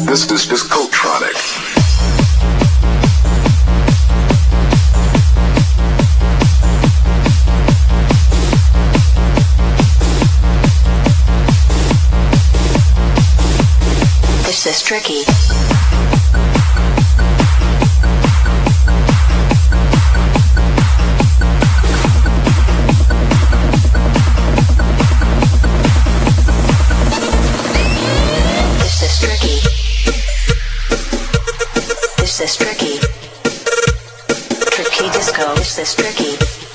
This is Discotronic. This is tricky. This is tricky. Tricky disco. This is tricky.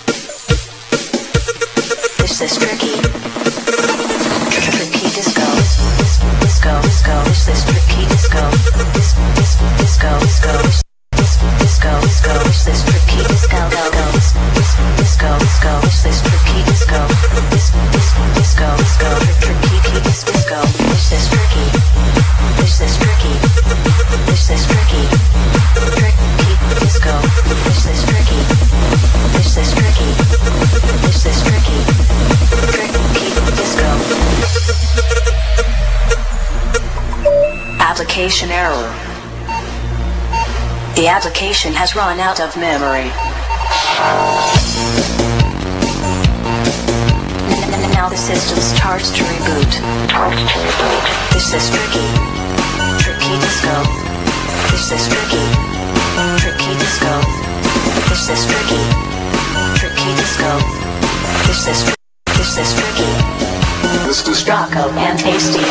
This is tricky. Tricky disco. Disco. This is tricky disco. Disco. Disco. This is tricky disco. Disco. This is tricky disco. Disco. Tricky disco. This is tricky. This is tricky. This is tricky. Tricky disco. This is tricky. This is tricky. This is tricky. Tricky disco. Application error. The application has run out of memory. Now the system starts to reboot. This is tricky. Tricky disco. This is tricky. Tricky disco. This is tricky. Tricky disco. This is tricky. This is Rocco and Tasty.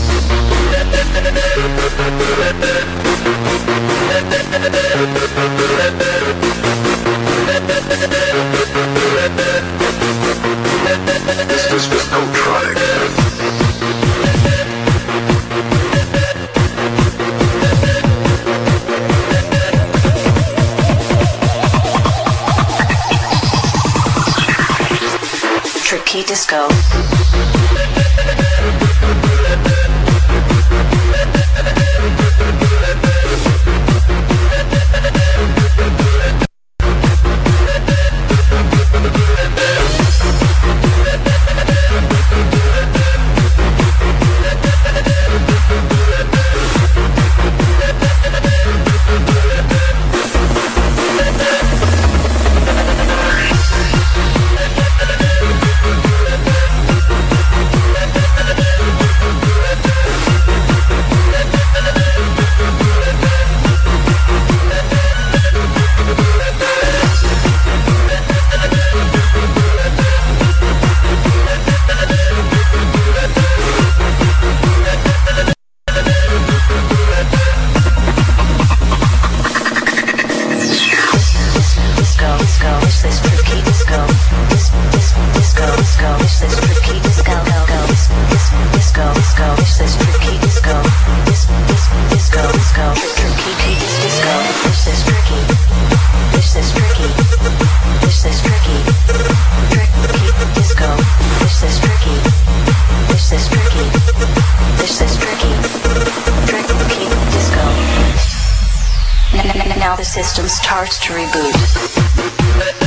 This is Discotronic. Tricky disco. Now the system starts to reboot.